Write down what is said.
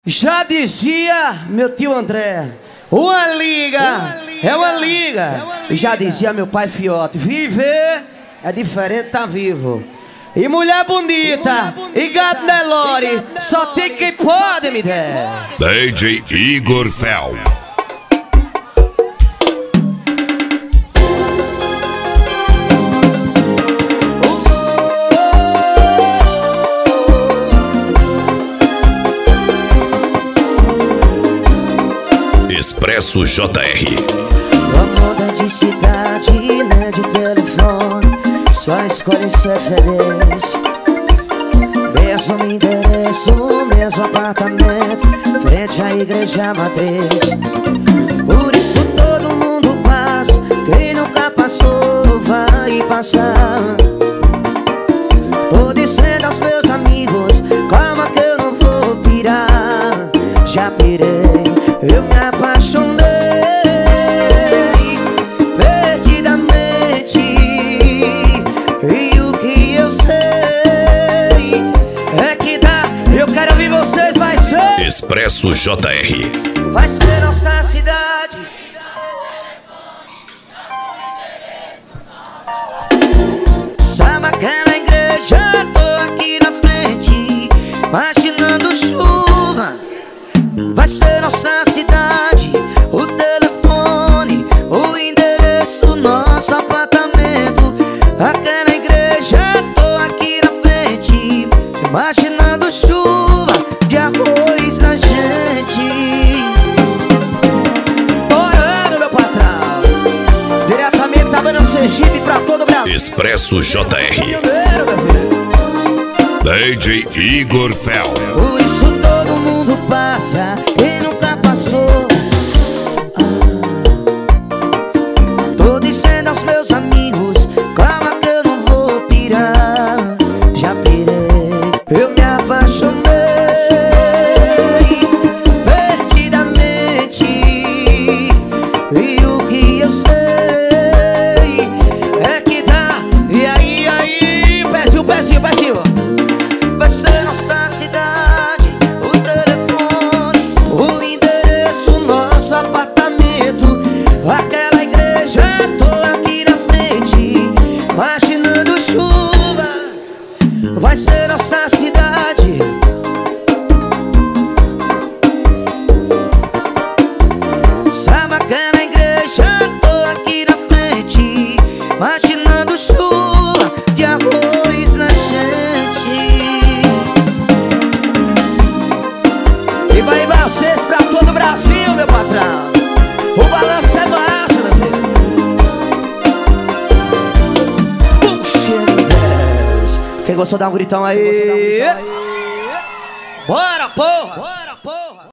Já dizia meu tio André, uma liga é uma liga. E já dizia meu pai Fiote, viver é diferente tá vivo. E mulher bonita e gato Nelore, só tem quem pode me der. DJ Igor Fel. Expresso JR. Não muda de cidade, nem de telefone, só escolhe ser feliz. Mesmo endereço, mesmo apartamento, frente à igreja matriz. Por isso todo mundo passa, quem nunca passou vai passar. Tô dizendo aos meus amigos, calma que eu não vou pirar. Já pirei, eu me apaixonei perdidamente. E o que eu sei é que dá, eu quero ouvir vocês, vai ser Expresso JR. vai ser nossa cidade. Sabe aquela igreja, tô aqui na frente, imaginando chuva. Vai ser nossa cidade, o telefone, o endereço, nosso apartamento. Aquela igreja, tô aqui na frente, imaginando chuva de arroz na gente. Orando, meu patrão, diretamente da Banda Sergipe pra todo o Brasil. Expresso JR. Primeiro, meu filho. DJ Igor Fel. Por isso todo mundo passa, quem nunca passou. Tô dizendo aos meus amigos, calma que eu não vou pirar. Já pirei, eu me apaixonei perdidamente. E o que eu sei é que dá. E aí, pezinho, pezinho, pezinho. Vai ser nossa cidade, o telefone, o endereço, nosso apartamento. Aquela igreja, tô aqui na frente, imaginando chuva. Vai ser nossa cidade. Sabe aquela igreja, tô aqui na frente, imaginando chuva de arroz na gente. E vai vocês pra todo o Brasil, meu patrão. O balanço é massa, meu filho. Puxa, Deus. Quem gostou dá um gritão aí. Bora, porra.